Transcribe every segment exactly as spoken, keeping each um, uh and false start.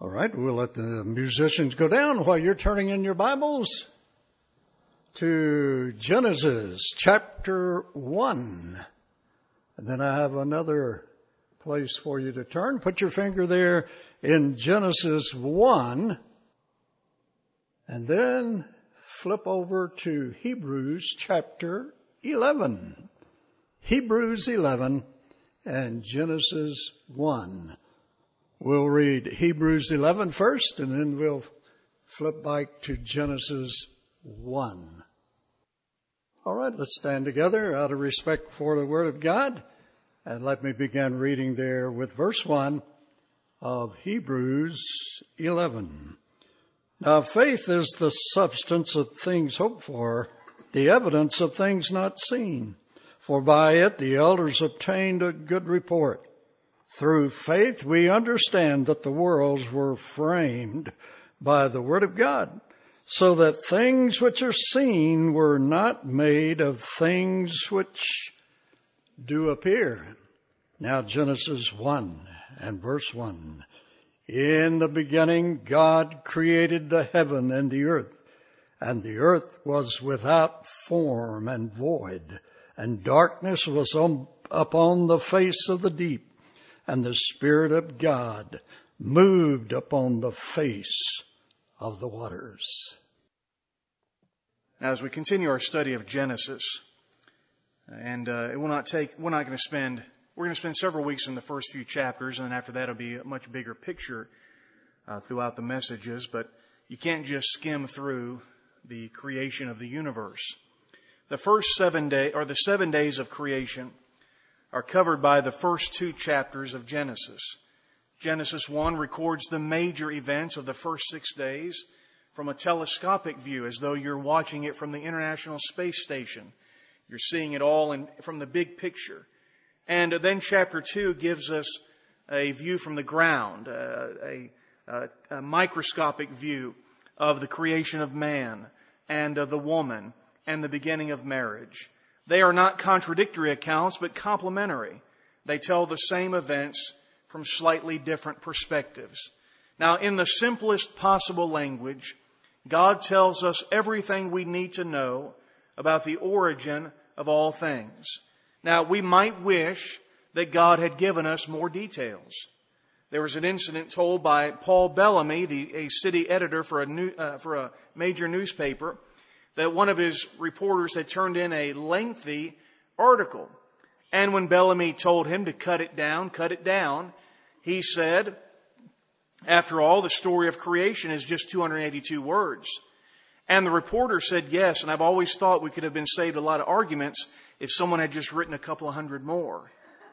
All right, we'll let the musicians go down while you're turning in your Bibles to Genesis chapter one. And then I have another place for you to turn. Put your finger there in Genesis one. And then flip over to Hebrews chapter eleven. Hebrews eleven and Genesis one. We'll read Hebrews eleven first, and then we'll flip back to Genesis one. All right, let's stand together out of respect for the Word of God. And let me begin reading there with verse one of Hebrews eleven. Now faith is the substance of things hoped for, the evidence of things not seen. For by it the elders obtained a good report. Through faith we understand that the worlds were framed by the Word of God, so that things which are seen were not made of things which do appear. Now Genesis one and verse one. In the beginning God created the heaven and the earth, and the earth was without form and void, and darkness was on, upon the face of the deep. And the Spirit of God moved upon the face of the waters. Now, as we continue our study of Genesis, and uh, it will not take, we're not going to spend, we're going to spend several weeks in the first few chapters, and then after that it'll be a much bigger picture uh, throughout the messages. But you can't just skim through the creation of the universe. The first seven day, or the seven days of creation, are covered by the first two chapters of Genesis. Genesis one records the major events of the first six days from a telescopic view, as though you're watching it from the International Space Station. You're seeing it all in, from the big picture. And then chapter two gives us a view from the ground, a, a, a microscopic view of the creation of man and of the woman and the beginning of marriage. They are not contradictory accounts, but complementary. They tell the same events from slightly different perspectives. Now, in the simplest possible language, God tells us everything we need to know about the origin of all things. Now, we might wish that God had given us more details. There was an incident told by Paul Bellamy, the, a city editor for a, new, uh, for a major newspaper, that one of his reporters had turned in a lengthy article. And when Bellamy told him to cut it down, cut it down, he said, after all, the story of creation is just two hundred eighty-two words. And the reporter said, yes, and I've always thought we could have been saved a lot of arguments if someone had just written a couple of hundred more.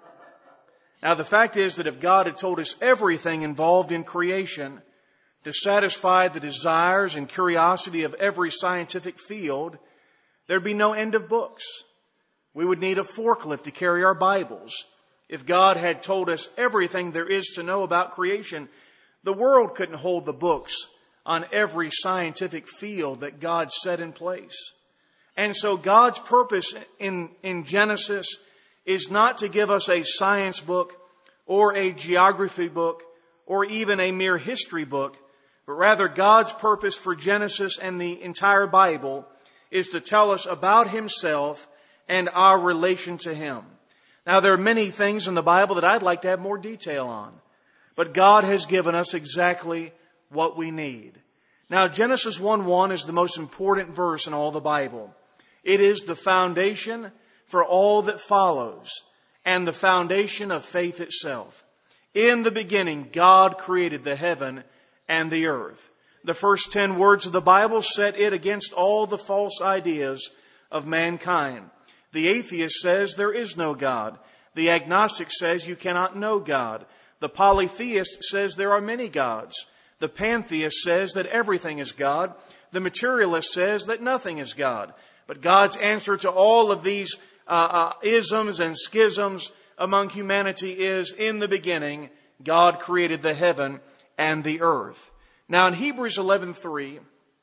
Now, the fact is that if God had told us everything involved in creation, to satisfy the desires and curiosity of every scientific field, there'd be no end of books. We would need a forklift to carry our Bibles. If God had told us everything there is to know about creation, the world couldn't hold the books on every scientific field that God set in place. And so God's purpose in, in Genesis is not to give us a science book or a geography book or even a mere history book, but rather God's purpose for Genesis and the entire Bible is to tell us about Himself and our relation to Him. Now, there are many things in the Bible that I'd like to have more detail on, but God has given us exactly what we need. Now, Genesis one one is the most important verse in all the Bible. It is the foundation for all that follows and the foundation of faith itself. In the beginning, God created the heaven and the earth. The first ten words of the Bible set it against all the false ideas of mankind. The atheist says there is no God. The agnostic says you cannot know God. The polytheist says there are many gods. The pantheist says that everything is God. The materialist says that nothing is God. But God's answer to all of these uh, uh, isms and schisms among humanity is, in the beginning, God created the heaven and the earth. Now in Hebrews eleven three,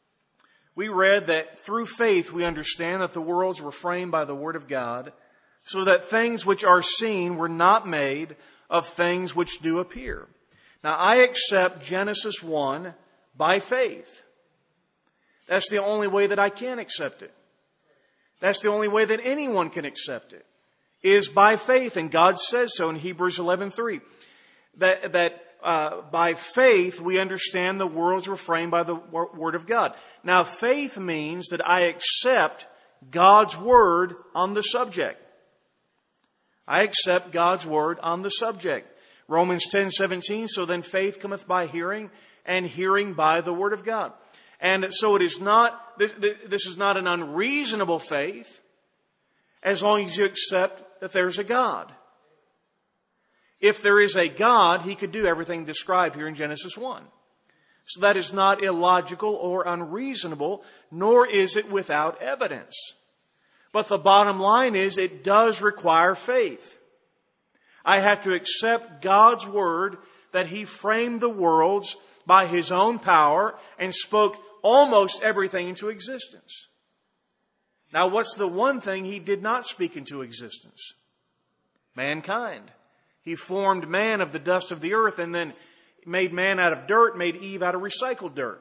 we read that through faith we understand that the worlds were framed by the Word of God, so that things which are seen were not made of things which do appear. Now, I accept Genesis one by faith. That's the only way that I can accept it. That's the only way that anyone can accept it, is by faith. And God says so in Hebrews eleven three. That, that uh, by faith we understand the worlds were framed by the Word of God. Now, faith means that I accept God's Word on the subject. I accept God's Word on the subject. Romans ten seventeen, so then faith cometh by hearing, and hearing by the Word of God. And so it is not, this, this is not an unreasonable faith, as long as you accept that there's a God. If there is a God, He could do everything described here in Genesis one. So that is not illogical or unreasonable, nor is it without evidence. But the bottom line is, it does require faith. I have to accept God's Word that He framed the worlds by His own power and spoke almost everything into existence. Now, what's the one thing He did not speak into existence? Mankind. He formed man of the dust of the earth and then made man out of dirt, made Eve out of recycled dirt.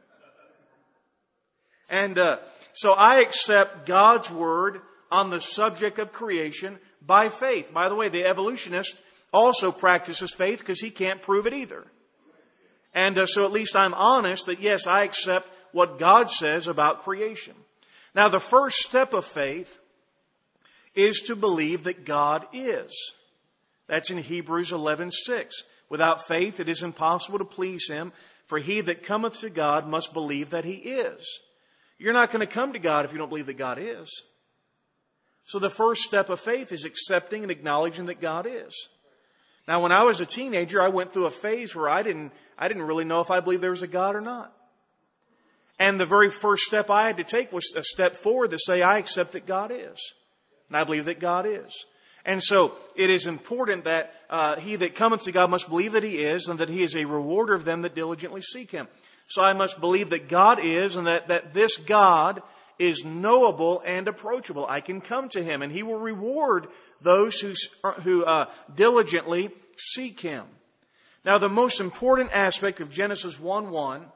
And uh, so I accept God's Word on the subject of creation by faith. By the way, the evolutionist also practices faith because he can't prove it either. And uh, so at least I'm honest that, yes, I accept what God says about creation. Now, the first step of faith is to believe that God is. That's in Hebrews eleven six. Without faith it is impossible to please Him, for he that cometh to God must believe that He is. You're not going to come to God if you don't believe that God is. So the first step of faith is accepting and acknowledging that God is. Now, when I was a teenager, I went through a phase where I didn't, I didn't really know if I believed there was a God or not. And the very first step I had to take was a step forward to say, I accept that God is. And I believe that God is. And so it is important that uh, he that cometh to God must believe that He is, and that He is a rewarder of them that diligently seek Him. So I must believe that God is, and that, that this God is knowable and approachable. I can come to Him, and He will reward those who, who uh, diligently seek Him. Now, the most important aspect of Genesis one one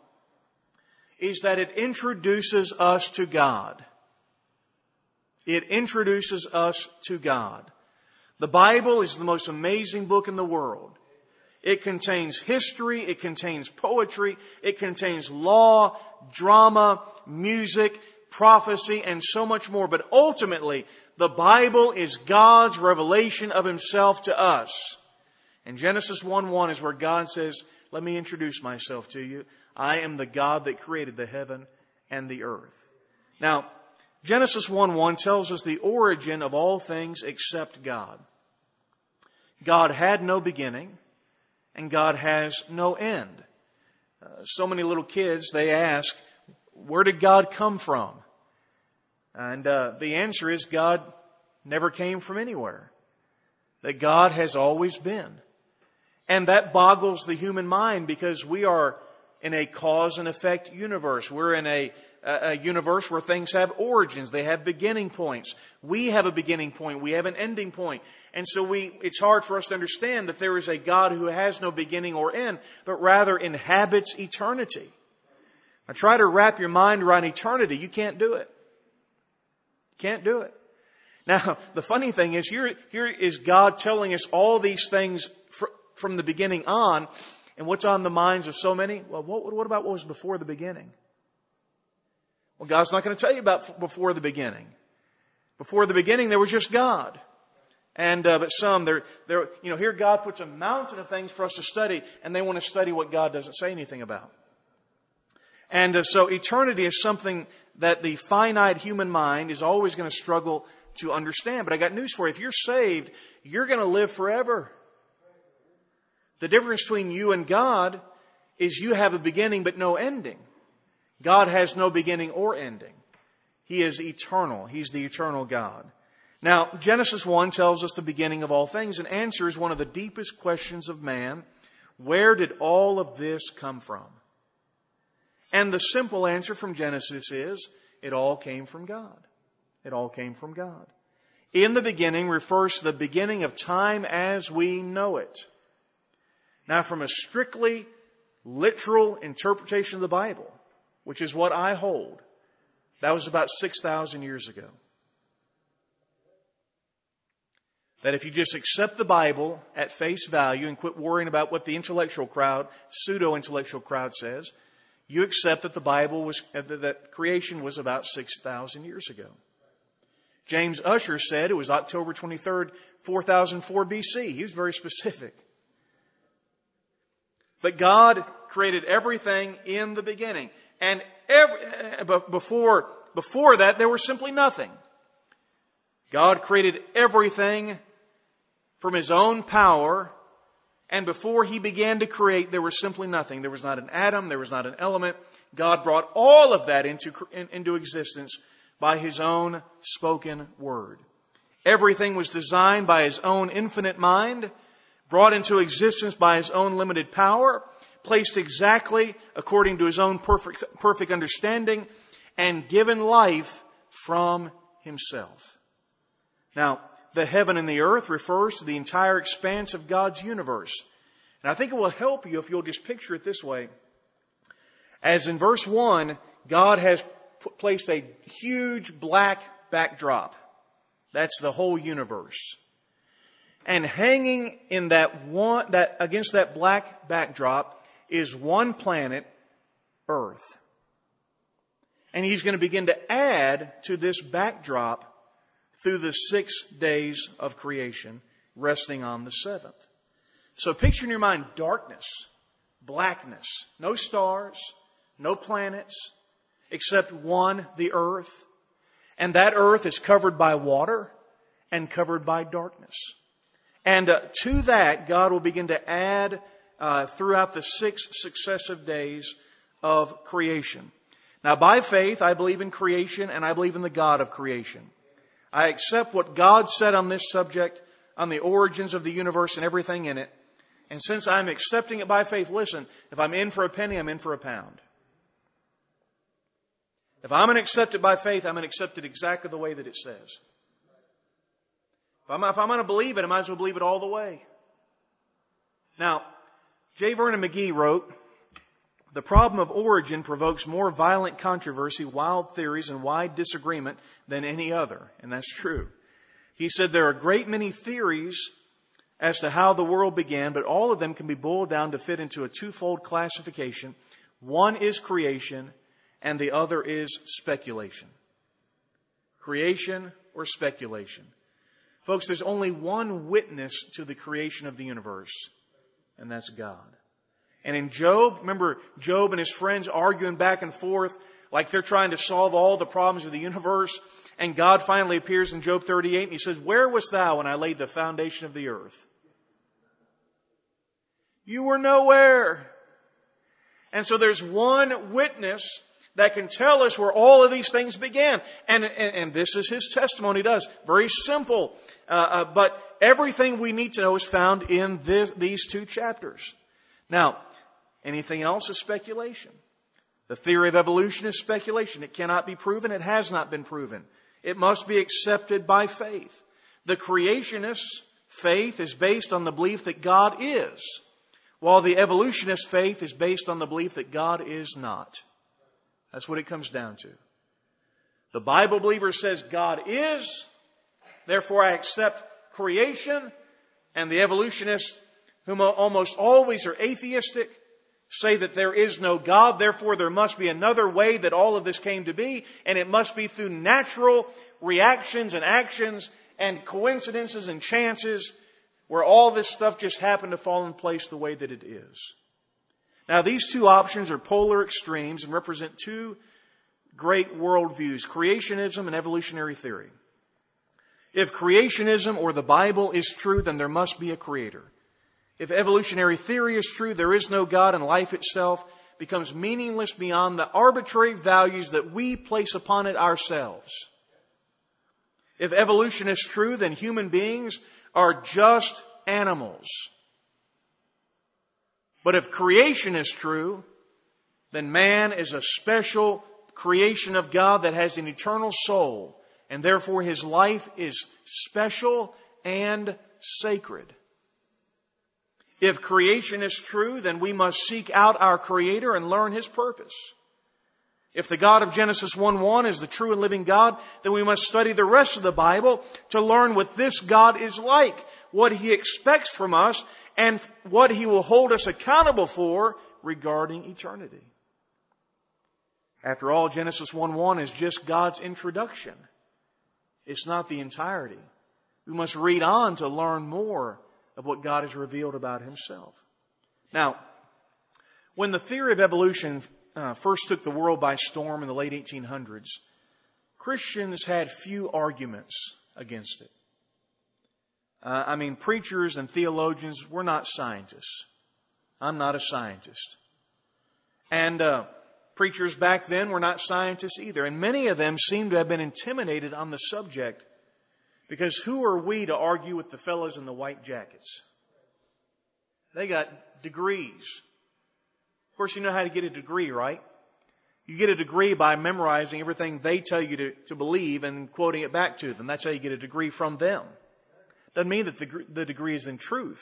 is that it introduces us to God. It introduces us to God. The Bible is the most amazing book in the world. It contains history, it contains poetry, it contains law, drama, music, prophecy, and so much more. But ultimately, the Bible is God's revelation of Himself to us. And Genesis one one is where God says, let me introduce myself to you. I am the God that created the heaven and the earth. Now, Genesis one one tells us the origin of all things except God. God had no beginning, and God has no end. Uh, so many little kids, they ask, where did God come from? And uh, the answer is God never came from anywhere. That God has always been. And that boggles the human mind, because we are in a cause and effect universe. We're in a, a universe where things have origins. They have beginning points. We have a beginning point. We have an ending point. And so we, it's hard for us to understand that there is a God who has no beginning or end, but rather inhabits eternity. Now try to wrap your mind around eternity. You can't do it. Can't do it. Now, the funny thing is, here, here is God telling us all these things fr- from the beginning on. And what's on the minds of so many? Well, what, what about what was before the beginning? Well, God's not going to tell you about before the beginning. Before the beginning, there was just God. And uh, but some, they're, they're, you know, here God puts a mountain of things for us to study, and they want to study what God doesn't say anything about. And uh, so eternity is something that the finite human mind is always going to struggle to understand. But I got news for you. If you're saved, you're going to live forever. The difference between you and God is you have a beginning but no ending. God has no beginning or ending. He is eternal. He's the eternal God. Now, Genesis one tells us the beginning of all things and answers one of the deepest questions of man. Where did all of this come from? And the simple answer from Genesis is, it all came from God. It all came from God. In the beginning refers to the beginning of time as we know it. Now, from a strictly literal interpretation of the Bible, which is what I hold, that was about six thousand years ago. That if you just accept the Bible at face value and quit worrying about what the intellectual crowd, pseudo-intellectual crowd says, you accept that the Bible was, that creation was about six thousand years ago. James Ussher said it was October twenty-third, four thousand four B C. He was very specific. But God created everything in the beginning. And every, before, before that, there was simply nothing. God created everything from His own power, and before He began to create, there was simply nothing. There was not an atom, there was not an element. God brought all of that into, into existence by His own spoken word. Everything was designed by His own infinite mind, brought into existence by His own limited power, placed exactly according to His own perfect, perfect understanding, and given life from Himself. Now, the heaven and the earth refers to the entire expanse of God's universe. And I think it will help you if you'll just picture it this way. As in verse one, God has placed a huge black backdrop. That's the whole universe. And hanging in that one, that against that black backdrop is one planet, Earth. And He's going to begin to add to this backdrop through the six days of creation, resting on the seventh. So picture in your mind darkness, blackness, no stars, no planets, except one, the earth. And that earth is covered by water and covered by darkness. And uh, to that, God will begin to add uh, throughout the six successive days of creation. Now, by faith, I believe in creation and I believe in the God of creation. I accept what God said on this subject, on the origins of the universe and everything in it. And since I'm accepting it by faith, listen, if I'm in for a penny, I'm in for a pound. If I'm going to accept it by faith, I'm going to accept it exactly the way that it says. If I'm, if I'm going to believe it, I might as well believe it all the way. Now, J. Vernon McGee wrote, "The problem of origin provokes more violent controversy, wild theories, and wide disagreement than any other." And that's true. He said there are a great many theories as to how the world began, but all of them can be boiled down to fit into a twofold classification. One is creation, and the other is speculation. Creation or speculation. Folks, there's only one witness to the creation of the universe, and that's God. And in Job, remember Job and his friends arguing back and forth like they're trying to solve all the problems of the universe. And God finally appears in Job thirty-eight and He says, "Where wast thou when I laid the foundation of the earth?" You were nowhere. And so there's one witness that can tell us where all of these things began. And, and, and this is His testimony to us. Very simple. Uh, uh, but everything we need to know is found in this, these two chapters. Now, anything else is speculation. The theory of evolution is speculation. It cannot be proven. It has not been proven. It must be accepted by faith. The creationist's faith is based on the belief that God is, while the evolutionist faith is based on the belief that God is not. That's what it comes down to. The Bible believer says God is, therefore I accept creation, and the evolutionists, whom almost always are atheistic, say that there is no God, therefore there must be another way that all of this came to be, and it must be through natural reactions and actions and coincidences and chances where all this stuff just happened to fall in place the way that it is. Now, these two options are polar extremes and represent two great worldviews, creationism and evolutionary theory. If creationism or the Bible is true, then there must be a creator. If evolutionary theory is true, there is no God, and life itself becomes meaningless beyond the arbitrary values that we place upon it ourselves. If evolution is true, then human beings are just animals. But if creation is true, then man is a special creation of God that has an eternal soul, and therefore his life is special and sacred. If creation is true, then we must seek out our Creator and learn His purpose. If the God of Genesis one one is the true and living God, then we must study the rest of the Bible to learn what this God is like, what He expects from us, and what He will hold us accountable for regarding eternity. After all, Genesis one one is just God's introduction. It's not the entirety. We must read on to learn more of what God has revealed about Himself. Now, when the theory of evolution uh, first took the world by storm in the late eighteen hundreds, Christians had few arguments against it. Uh, I mean, preachers and theologians were not scientists. I'm not a scientist. And uh, preachers back then were not scientists either. And many of them seem to have been intimidated on the subject, because who are we to argue with the fellows in the white jackets? They got degrees. Of course, you know how to get a degree, right? You get a degree by memorizing everything they tell you to, to believe and quoting it back to them. That's how you get a degree from them. Doesn't mean that the, the degree is in truth.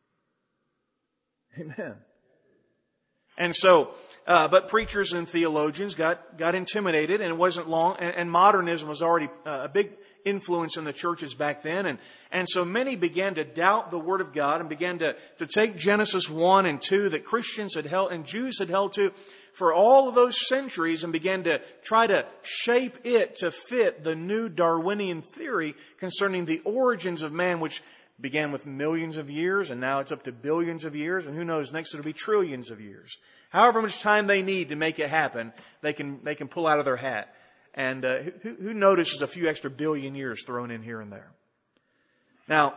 Amen. And so, uh, but preachers and theologians got, got intimidated, and it wasn't long, and, and modernism was already uh, a big influence in the churches back then. And, and so many began to doubt the Word of God and began to, to take Genesis one and two that Christians had held and Jews had held to for all of those centuries, and began to try to shape it to fit the new Darwinian theory concerning the origins of man, which began with millions of years, and now it's up to billions of years, and who knows, next it'll be trillions of years. However much time they need to make it happen, they can they can pull out of their hat. And uh, who, who notices a few extra billion years thrown in here and there? Now,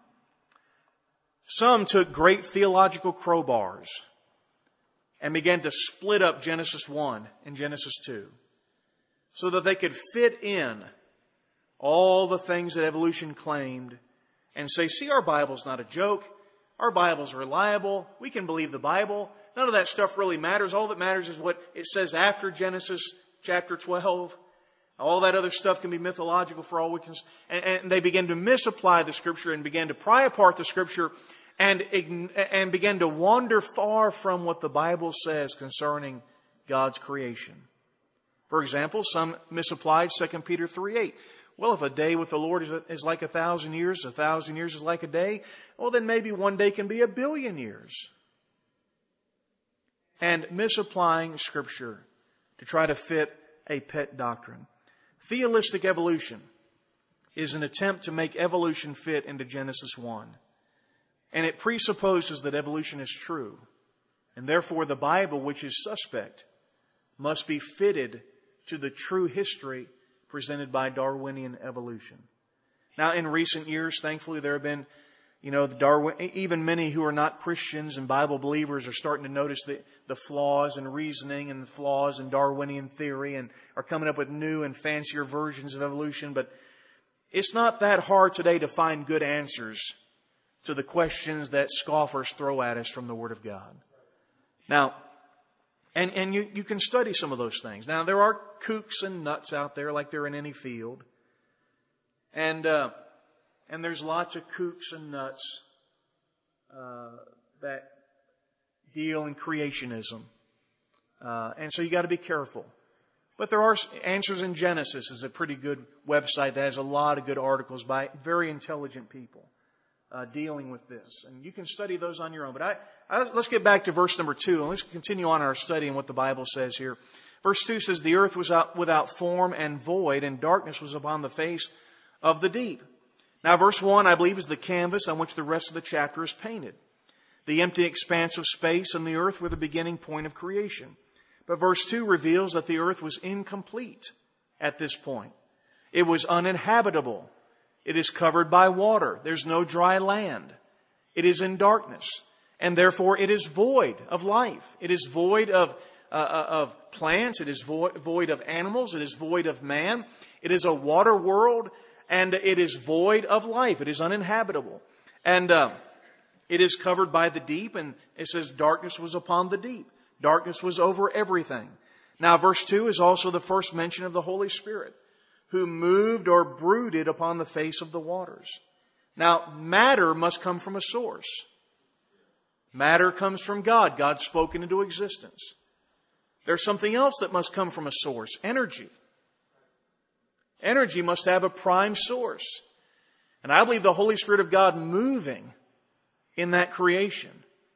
some took great theological crowbars and began to split up Genesis one and Genesis two so that they could fit in all the things that evolution claimed and say, see, our Bible's not a joke. Our Bible's reliable. We can believe the Bible. None of that stuff really matters. All that matters is what it says after Genesis chapter twelve. All that other stuff can be mythological for all we can. And, and they began to misapply the Scripture and began to pry apart the Scripture and, and began to wander far from what the Bible says concerning God's creation. For example, some misapplied Second Peter three eight. Well, if a day with the Lord is, is like a thousand years, a thousand years is like a day, well, then maybe one day can be a billion years. And misapplying Scripture to try to fit a pet doctrine. Theistic evolution is an attempt to make evolution fit into Genesis one. And it presupposes that evolution is true. And therefore the Bible, which is suspect, must be fitted to the true history presented by Darwinian evolution. Now, in recent years, thankfully, there have been, you know, the Darwin, even many who are not Christians and Bible believers are starting to notice the, the flaws in reasoning and the flaws in Darwinian theory and are coming up with new and fancier versions of evolution. But it's not that hard today to find good answers to the questions that scoffers throw at us from the Word of God. Now, and, and you, you can study some of those things. Now, there are kooks and nuts out there like there in any field. And, uh, And there's lots of kooks and nuts uh, that deal in creationism. Uh, and so you got to be careful. But there are Answers in Genesis is a pretty good website that has a lot of good articles by very intelligent people uh, dealing with this. And you can study those on your own. But I, I, let's get back to verse number two, and let's continue on our study and what the Bible says here. Verse two says, the earth was out without form and void, and darkness was upon the face of the deep. Now, verse one, I believe, is the canvas on which the rest of the chapter is painted. The empty expanse of space and the earth were the beginning point of creation. But verse two reveals that the earth was incomplete at this point. It was uninhabitable. It is covered by water. There's no dry land. It is in darkness. And therefore, it is void of life. It is void of, uh, of plants. It is void, void of animals. It is void of man. It is a water world. And it is void of life. It is uninhabitable. And uh, it is covered by the deep. And it says darkness was upon the deep. Darkness was over everything. Now, verse two is also the first mention of the Holy Spirit, who moved or brooded upon the face of the waters. Now, matter must come from a source. Matter comes from God. God spoke it into existence. There's something else that must come from a source. Energy. Energy must have a prime source. And I believe the Holy Spirit of God moving in that creation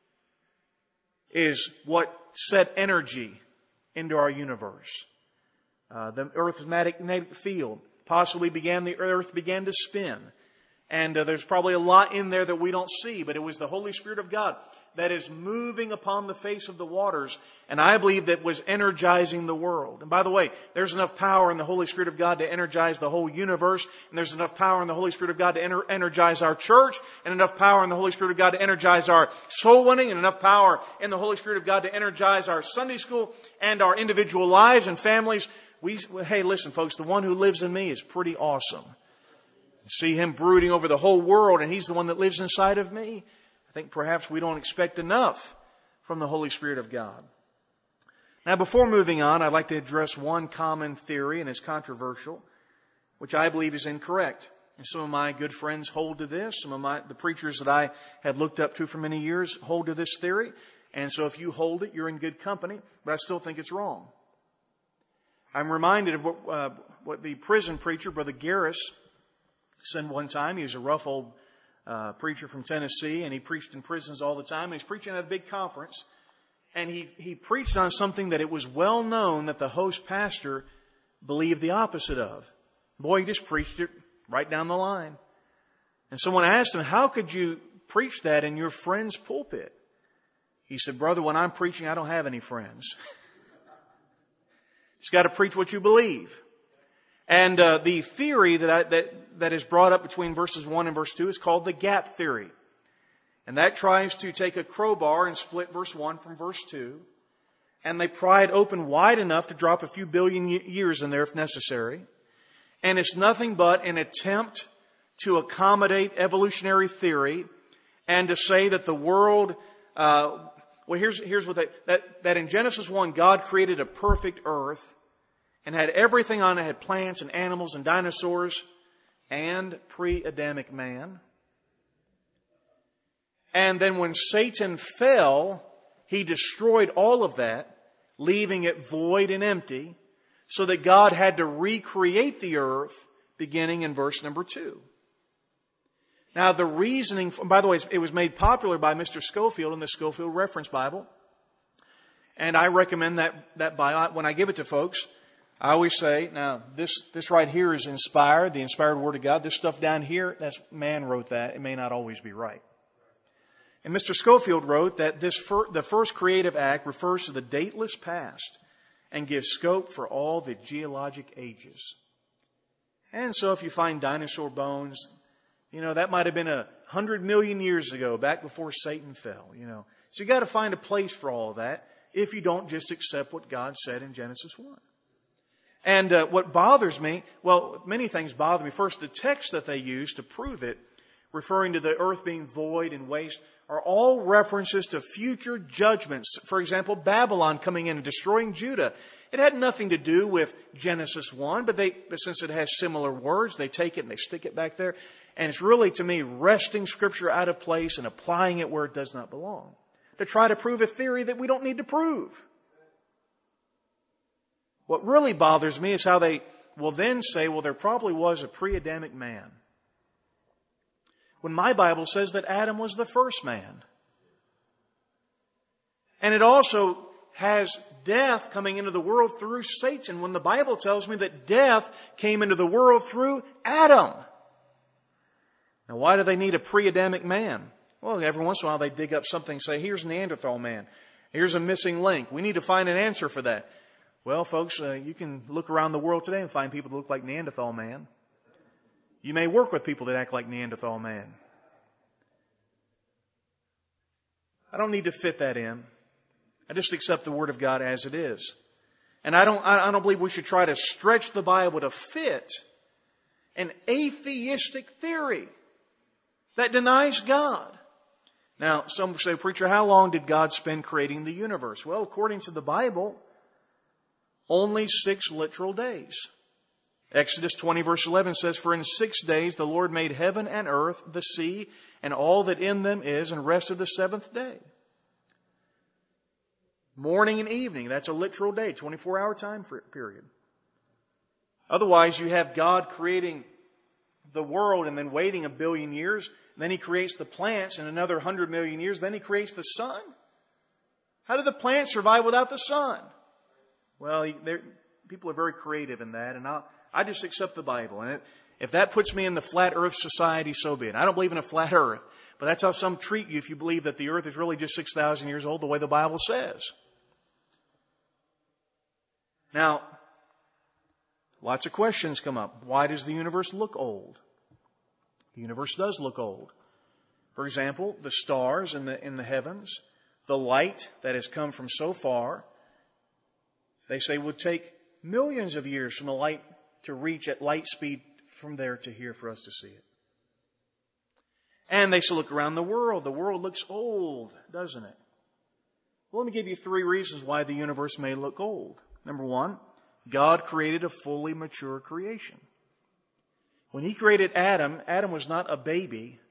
is what set energy into our universe. Uh, the Earth's magnetic field possibly began, the Earth began to spin. And uh, there's probably a lot in there that we don't see, but it was the Holy Spirit of God that is moving upon the face of the waters, and I believe that was energizing the world. And by the way, there's enough power in the Holy Spirit of God to energize the whole universe, and there's enough power in the Holy Spirit of God to ener- energize our church, and enough power in the Holy Spirit of God to energize our soul winning, and enough power in the Holy Spirit of God to energize our Sunday school and our individual lives and families. We, hey, listen, folks, the one who lives in me is pretty awesome. See Him brooding over the whole world, and He's the one that lives inside of me. I think perhaps we don't expect enough from the Holy Spirit of God. Now, before moving on, I'd like to address one common theory, and it's controversial, which I believe is incorrect. And some of my good friends hold to this. Some of my the preachers that I have looked up to for many years hold to this theory. And so if you hold it, you're in good company, but I still think it's wrong. I'm reminded of what, uh, what the prison preacher, Brother Garris, said one time. He was a rough old Uh, preacher from Tennessee, and he preached in prisons all the time. And he's preaching at a big conference, and he, he preached on something that it was well known that the host pastor believed the opposite of. Boy, he just preached it right down the line. And someone asked him, how could you preach that in your friend's pulpit? He said, brother, when I'm preaching, I don't have any friends. You've got to preach what you believe. And uh, the theory that, I, that that is brought up between verses one and verse two is called the gap theory. And that tries to take a crowbar and split verse one from verse two. And they pry it open wide enough to drop a few billion years in there if necessary. And it's nothing but an attempt to accommodate evolutionary theory and to say that the world... Uh, well, here's, here's what they... That, that in Genesis one, God created a perfect earth and had everything on it, had plants and animals and dinosaurs and pre-Adamic man. And then when Satan fell, he destroyed all of that, leaving it void and empty, so that God had to recreate the earth beginning in verse number two. Now the reasoning, by the way, it was made popular by Mister Scofield in the Scofield Reference Bible. And I recommend that, that Bible. When I give it to folks, I always say, now, this, this right here is inspired, the inspired Word of God. This stuff down here, that's man wrote that. It may not always be right. And Mister Scofield wrote that this fir- the first creative act refers to the dateless past and gives scope for all the geologic ages. And so if you find dinosaur bones, you know, that might have been a hundred million years ago, back before Satan fell, you know. So you got to find a place for all of that if you don't just accept what God said in Genesis one. And uh, what bothers me, well, many things bother me. First, the text that they use to prove it, referring to the earth being void and waste, are all references to future judgments. For example, Babylon coming in and destroying Judah. It had nothing to do with Genesis one, but they, but since it has similar words, they take it and they stick it back there. And it's really, to me, wresting Scripture out of place and applying it where it does not belong, to try to prove a theory that we don't need to prove. What really bothers me is how they will then say, well, there probably was a pre-Adamic man, when my Bible says that Adam was the first man. And it also has death coming into the world through Satan, when the Bible tells me that death came into the world through Adam. Now, why do they need a pre-Adamic man? Well, every once in a while they dig up something and say, here's Neanderthal man. Here's a missing link. We need to find an answer for that. Well, folks, uh, you can look around the world today and find people that look like Neanderthal man. You may work with people that act like Neanderthal man. I don't need to fit that in. I just accept the Word of God as it is. And I don't, I don't believe we should try to stretch the Bible to fit an atheistic theory that denies God. Now, some say, preacher, how long did God spend creating the universe? Well, according to the Bible, only six literal days. Exodus twenty verse eleven says, for in six days the Lord made heaven and earth, the sea, and all that in them is, and rested the seventh day. Morning and evening. That's a literal day, twenty-four hour time period. Otherwise, you have God creating the world and then waiting a billion years. Then He creates the plants in another hundred million years. Then He creates the sun. How do the plants survive without the sun? Well, people are very creative in that, and I'll, I just accept the Bible. And it, if that puts me in the flat earth society, so be it. I don't believe in a flat earth, but that's how some treat you if you believe that the earth is really just six thousand years old, the way the Bible says. Now, lots of questions come up. Why does the universe look old? The universe does look old. For example, the stars in the, in the heavens, the light that has come from so far, they say would take millions of years from the light to reach at light speed from there to here for us to see it. And they say, look around the world. The world looks old, doesn't it? Well, let me give you three reasons why the universe may look old. Number one, God created a fully mature creation. When He created Adam, Adam was not a baby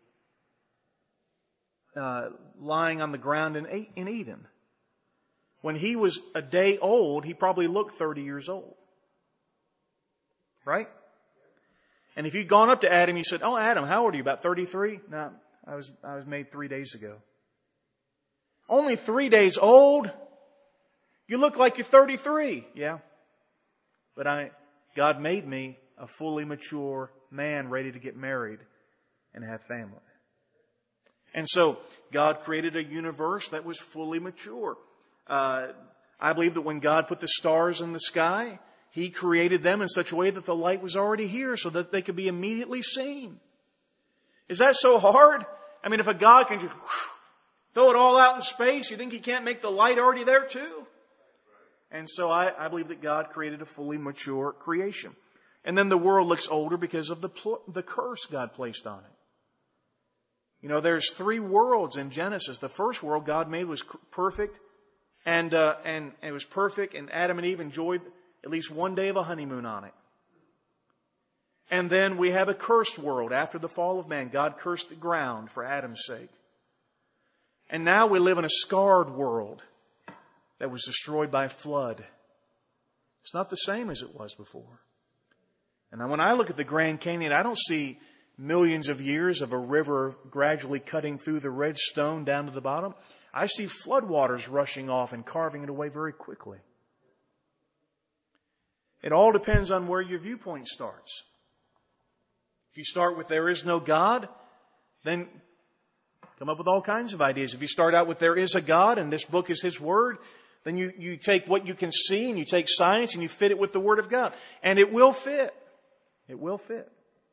uh, lying on the ground in, in Eden. When he was a day old, he probably looked thirty years old. Right? And if you'd gone up to Adam, you said, "Oh, Adam, how old are you? About thirty-three?" No, I was I was made three days ago. Only three days old? You look like you're thirty-three. Yeah. But I, God made me a fully mature man ready to get married and have family. And so God created a universe that was fully mature. Uh, I believe that when God put the stars in the sky, He created them in such a way that the light was already here so that they could be immediately seen. Is that so hard? I mean, if a God can just whew, throw it all out in space, you think He can't make the light already there too? And so I, I believe that God created a fully mature creation. And then the world looks older because of the, pl- the curse God placed on it. You know, there's three worlds in Genesis. The first world God made was perfect, and, uh, and it was perfect, and Adam and Eve enjoyed at least one day of a honeymoon on it. And then we have a cursed world after the fall of man. God cursed the ground for Adam's sake. And now we live in a scarred world that was destroyed by flood. It's not the same as it was before. And now when I look at the Grand Canyon, I don't see millions of years of a river gradually cutting through the red stone down to the bottom. I see floodwaters rushing off and carving it away very quickly. It all depends on where your viewpoint starts. If you start with there is no God, then come up with all kinds of ideas. If you start out with there is a God and this book is His Word, then you, you take what you can see and you take science and you fit it with the Word of God. And it will fit. It will fit.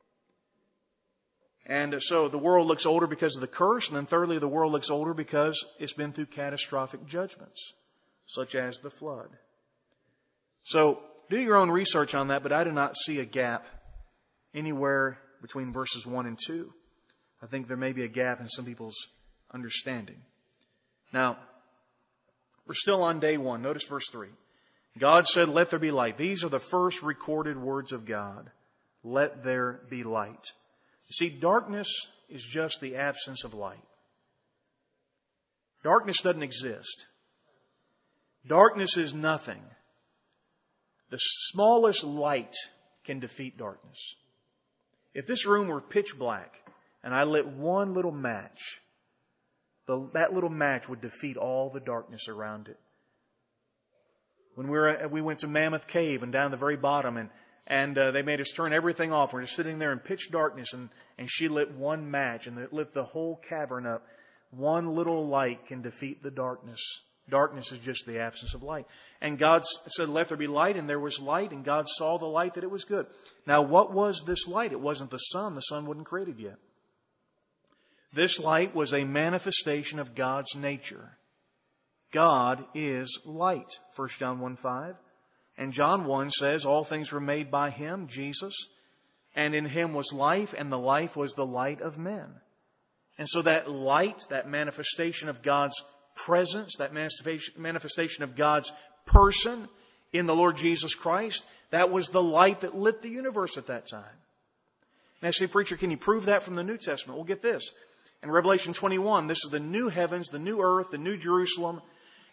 And so the world looks older because of the curse. And then thirdly, the world looks older because it's been through catastrophic judgments, such as the flood. So do your own research on that, but I do not see a gap anywhere between verses one and two. I think there may be a gap in some people's understanding. Now, we're still on day one. Notice verse three. God said, "Let there be light." These are the first recorded words of God. Let there be light. You see, darkness is just the absence of light. Darkness doesn't exist. Darkness is nothing. The smallest light can defeat darkness. If this room were pitch black and I lit one little match, the, that little match would defeat all the darkness around it. When we were, we went to Mammoth Cave and down the very bottom, and and uh, they made us turn everything off. We're just sitting there in pitch darkness, and, and she lit one match, and it lit the whole cavern up. One little light can defeat the darkness. Darkness is just the absence of light. And God said, "Let there be light," and there was light, and God saw the light that it was good. Now, what was this light? It wasn't the sun. The sun wasn't created yet. This light was a manifestation of God's nature. God is light. First John one five. And John one says, "All things were made by Him," Jesus, "and in Him was life, and the life was the light of men." And so that light, that manifestation of God's presence, that manifestation of God's person in the Lord Jesus Christ, that was the light that lit the universe at that time. Now, say, "Preacher, can you prove that from the New Testament?" Well, get this. In Revelation twenty-one, this is the new heavens, the new earth, the new Jerusalem.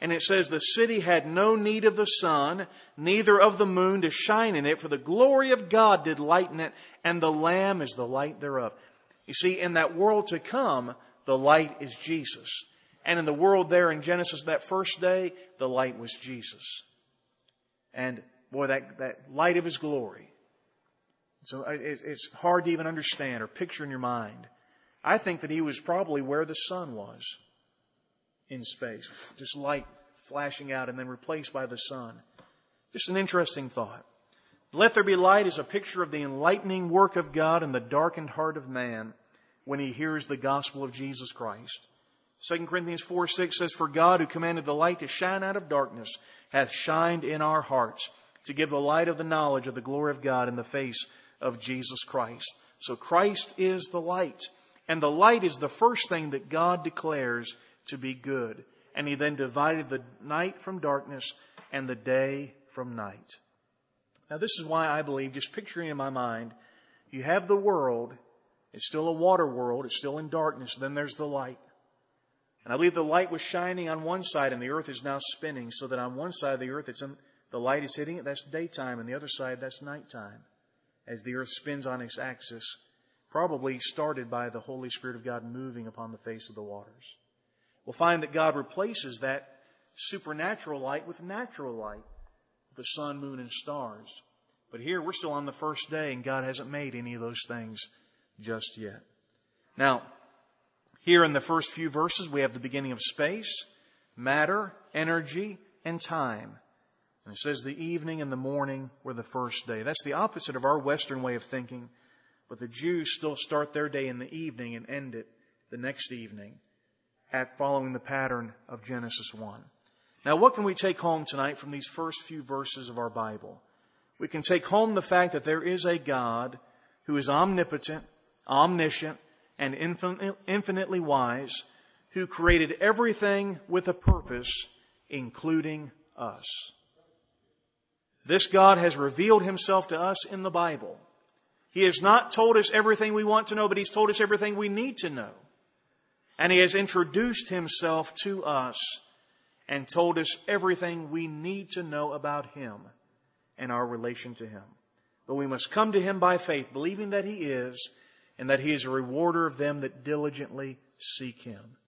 And it says, the city had no need of the sun, neither of the moon to shine in it, for the glory of God did lighten it, and the Lamb is the light thereof. You see, in that world to come, the light is Jesus. And in the world there in Genesis that first day, the light was Jesus. And boy, that, that light of His glory. So it's hard to even understand or picture in your mind. I think that He was probably where the sun was in space. Just light flashing out and then replaced by the sun. Just an interesting thought. Let there be light is a picture of the enlightening work of God in the darkened heart of man when he hears the gospel of Jesus Christ. Second Corinthians four six says, for God who commanded the light to shine out of darkness hath shined in our hearts to give the light of the knowledge of the glory of God in the face of Jesus Christ. So Christ is the light. And the light is the first thing that God declares to be good. And He then divided the night from darkness and the day from night. Now this is why I believe, just picturing in my mind, you have the world, it's still a water world, it's still in darkness, then there's the light. And I believe the light was shining on one side and the earth is now spinning, so that on one side of the earth it's in, the light is hitting it, that's daytime, and the other side that's nighttime. As the earth spins on its axis, probably started by the Holy Spirit of God moving upon the face of the waters. We'll find that God replaces that supernatural light with natural light, the sun, moon, and stars. But here we're still on the first day, and God hasn't made any of those things just yet. Now, here in the first few verses, we have the beginning of space, matter, energy, and time. And it says the evening and the morning were the first day. That's the opposite of our Western way of thinking. But the Jews still start their day in the evening and end it the next evening, at following the pattern of Genesis one. Now, what can we take home tonight from these first few verses of our Bible? We can take home the fact that there is a God who is omnipotent, omniscient, and infinitely wise, who created everything with a purpose, including us. This God has revealed Himself to us in the Bible. He has not told us everything we want to know, but He's told us everything we need to know. And He has introduced Himself to us and told us everything we need to know about Him and our relation to Him. But we must come to Him by faith, believing that He is, and that He is a rewarder of them that diligently seek Him.